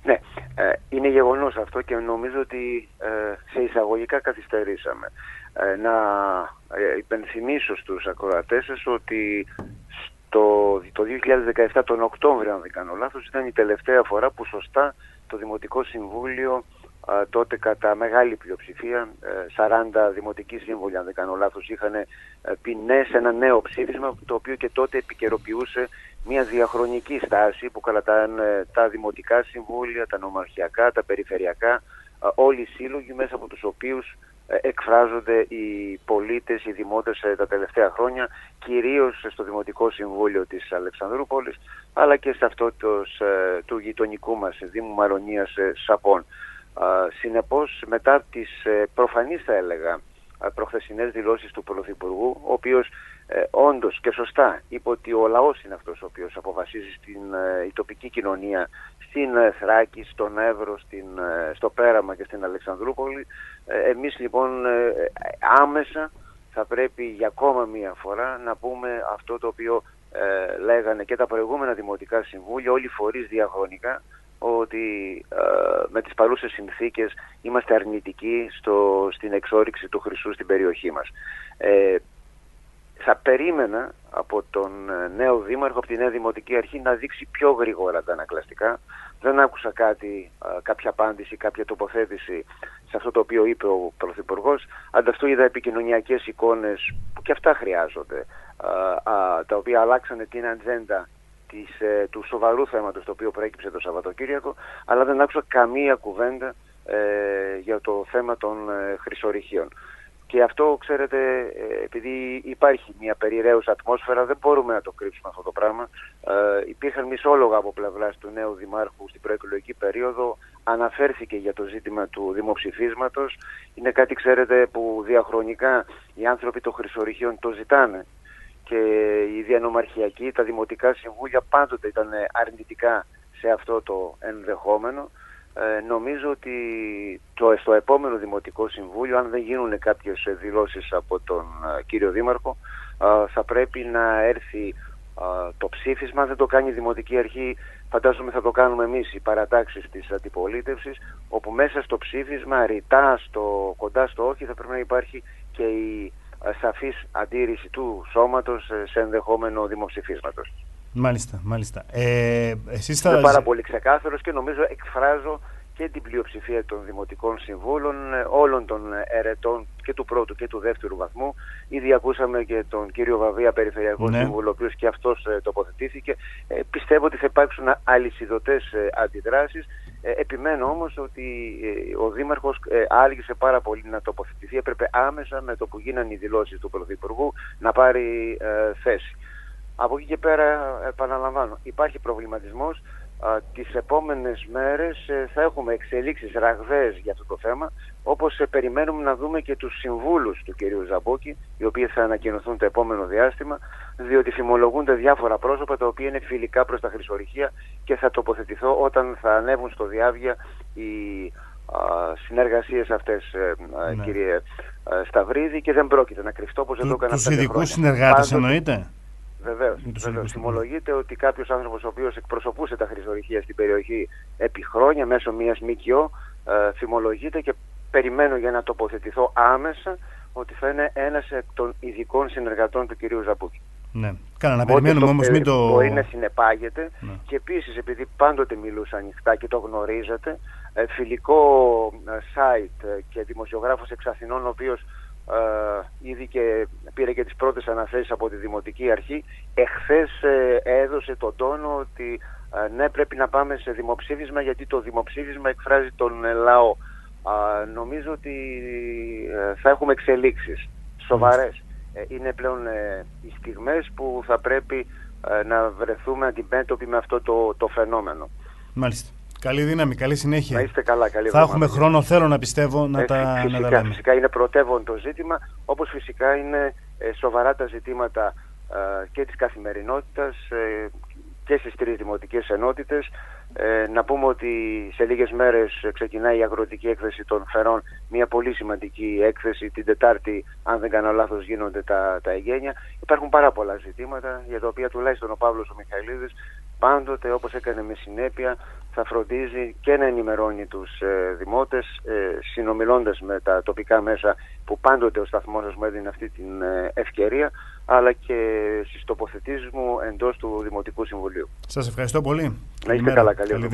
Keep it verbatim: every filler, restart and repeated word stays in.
Ναι, ε, είναι γεγονός αυτό και νομίζω ότι ε, σε εισαγωγικά καθυστερήσαμε. Ε, να ε, υπενθυμίσω στους ακροατές σας ότι στο, το δύο χιλιάδες δεκαεπτά τον Οκτώβριο, αν δεν κάνω λάθος, ήταν η τελευταία φορά που σωστά το Δημοτικό Συμβούλιο, α, τότε κατά μεγάλη πλειοψηφία, σαράντα δημοτικοί σύμβουλοι, αν δεν κάνω λάθος, είχαν πει ναι σε ένα νέο ψήφισμα, το οποίο και τότε επικαιροποιούσε μια διαχρονική στάση που κρατάνε τα δημοτικά συμβούλια, τα νομαρχιακά, τα περιφερειακά, όλοι οι σύλλογοι μέσα από τους οποίους εκφράζονται οι πολίτες, οι δημότες τα τελευταία χρόνια, κυρίως στο Δημοτικό Συμβούλιο της Αλεξανδρούπολης, αλλά και σε αυτό το, του γειτονικού μας Δήμου Μαρονίας Σαπών. Συνεπώς, μετά τις προφανείς, θα έλεγα, προχθεσινές δηλώσεις του Πρωθυπουργού, ο οποίος ε, όντως και σωστά είπε ότι ο λαός είναι αυτός ο οποίος αποφασίζει στην ε, η τοπική κοινωνία, στην ε, Θράκη, στον Εύρο, στην, ε, στο Πέραμα και στην Αλεξανδρούπολη. Ε, εμείς λοιπόν ε, άμεσα θα πρέπει για ακόμα μία φορά να πούμε αυτό το οποίο ε, λέγανε και τα προηγούμενα δημοτικά συμβούλια, όλοι οι φορείς διαχρονικά, ότι ε, με τις παρούσες συνθήκες είμαστε αρνητικοί στο, στην εξόρυξη του χρυσού στην περιοχή μας. Ε, θα περίμενα από τον νέο δήμαρχο, από τη νέα δημοτική αρχή, να δείξει πιο γρήγορα τα ανακλαστικά. Δεν άκουσα κάτι, κάποια απάντηση, κάποια τοποθέτηση σε αυτό το οποίο είπε ο Πρωθυπουργός. Ανταυτού είδα επικοινωνιακές εικόνες που και αυτά χρειάζονται, α, α, τα οποία αλλάξανε την ατζέντα της, ε, του σοβαρού θέματος το οποίο προέκυψε το Σαββατοκύριακο, αλλά δεν άκουσα καμία κουβέντα ε, για το θέμα των ε, χρυσορυχείων. Και αυτό, ξέρετε, ε, επειδή υπάρχει μια περιραίουσα ατμόσφαιρα, δεν μπορούμε να το κρύψουμε αυτό το πράγμα. Ε, υπήρχαν μισόλογα από πλευράς του νέου δημάρχου στην προεκλογική περίοδο, αναφέρθηκε για το ζήτημα του δημοψηφίσματος. Είναι κάτι, ξέρετε, που διαχρονικά οι άνθρωποι των χρυσορυχείων το ζητάνε. Και οι διανομαρχιακοί, τα δημοτικά συμβούλια πάντοτε ήταν αρνητικά σε αυτό το ενδεχόμενο. Ε, νομίζω ότι το, στο επόμενο Δημοτικό Συμβούλιο, αν δεν γίνουν κάποιες δηλώσεις από τον uh, κύριο Δήμαρχο, uh, θα πρέπει να έρθει uh, το ψήφισμα. Δεν το κάνει η Δημοτική Αρχή, φαντάζομαι θα το κάνουμε εμείς, οι παρατάξεις της αντιπολίτευσης, όπου μέσα στο ψήφισμα, ρητά, στο, κοντά στο όχι, θα πρέπει να υπάρχει και η σαφής αντίρρηση του σώματος σε ενδεχόμενο δημοψηφίσματος. Μάλιστα, μάλιστα. Ε, εσείς θα... Είναι πάρα πολύ ξεκάθαρος και νομίζω εκφράζω και την πλειοψηφία των Δημοτικών Συμβούλων, όλων των ερετών και του πρώτου και του δεύτερου βαθμού. Ήδη ακούσαμε και τον κύριο Βαβία, Περιφερειακό ναι. Σύμβουλο, ο οποίος και αυτός ε, τοποθετήθηκε. Ε, πιστεύω ότι θα υπάρξουν αλυσιδωτές ε, αντιδράσεις. Ε, επιμένω όμως ότι ε, ο Δήμαρχος ε, άργησε πάρα πολύ να τοποθετηθεί. Έπρεπε άμεσα, με το που γίνανε οι δηλώσεις του Πρωθυπουργού, να πάρει ε, θέση. Από εκεί και πέρα, επαναλαμβάνω, υπάρχει προβληματισμός. Α, τις επόμενες μέρες ε, θα έχουμε εξελίξεις ραγδαίες για αυτό το θέμα, όπως ε, περιμένουμε να δούμε και τους συμβούλους του κυρίου Ζαμπόκη, οι οποίοι θα ανακοινωθούν το επόμενο διάστημα, διότι φημολογούνται διάφορα πρόσωπα τα οποία είναι φιλικά προς τα χρυσορυχεία και θα τοποθετηθώ όταν θα ανέβουν στο διάβια οι α, συνεργασίες αυτές, ε, ναι. κύριε ε, Σταυρίδη, και δεν πρόκειται να κρυφτώ όπως δεν το έκανα. Τους ειδικούς συνεργάτες Πάντοτε, εννοείται. Βεβαίως, βεβαίως. Θυμολογείται ότι κάποιος άνθρωπος ο οποίος εκπροσωπούσε τα χρυσορυχεία στην περιοχή επί χρόνια μέσω μιας ΜΚΟ, ε, θυμολογείται, και περιμένω για να τοποθετηθώ άμεσα ότι θα είναι ένας εκ των ειδικών συνεργατών του κυρίου Ζαμπούκη. Ναι, κάνα να περιμένουμε όμως μην το... Μπορεί να συνεπάγεται, ναι. Και επίσης, επειδή πάντοτε μιλούσα ανοιχτά και το γνωρίζετε, ε, φιλικό ε, site και δημοσιογράφος εξ Αθηνών, ο οποίος Uh, ήδη και πήρε και τις πρώτες αναθέσεις από τη Δημοτική Αρχή, εχθές ε, έδωσε τον τόνο ότι ε, ναι, πρέπει να πάμε σε δημοψήφισμα, γιατί το δημοψήφισμα εκφράζει τον ε, λαό. Uh, νομίζω ότι ε, θα έχουμε εξελίξεις σοβαρές. Ε, είναι πλέον ε, οι στιγμές που θα πρέπει ε, να βρεθούμε αντιμέτωποι με αυτό το, το φαινόμενο. Μάλιστα. Καλή δύναμη, καλή συνέχεια. Να είστε καλά, καλή Θα έχουμε χρόνο, θέλω να πιστεύω, να, ε, τα, φυσικά, να τα λέμε. Φυσικά είναι πρωτεύον το ζήτημα, όπως φυσικά είναι ε, σοβαρά τα ζητήματα ε, και της καθημερινότητας ε, και στις τρεις δημοτικές ενότητες. Ε, να πούμε ότι σε λίγες μέρες ξεκινάει η αγροτική έκθεση των Φερών, μια πολύ σημαντική έκθεση. Την Τετάρτη, αν δεν κάνω λάθος, γίνονται τα, τα εγγένεια. Υπάρχουν πάρα πολλά ζητήματα για τα οποία τουλάχιστον ο Παύλος ο Μιχαηλίδης πάντοτε, όπως έκανε με συνέπεια, θα φροντίζει και να ενημερώνει τους ε, δημότες, ε, συνομιλώντας με τα τοπικά μέσα που πάντοτε ο σταθμός σας μου έδινε αυτή την ε, ευκαιρία, αλλά και στις τοποθετήσεις μου εντός του Δημοτικού Συμβουλίου. Σας ευχαριστώ πολύ. Να είστε καλά, καλή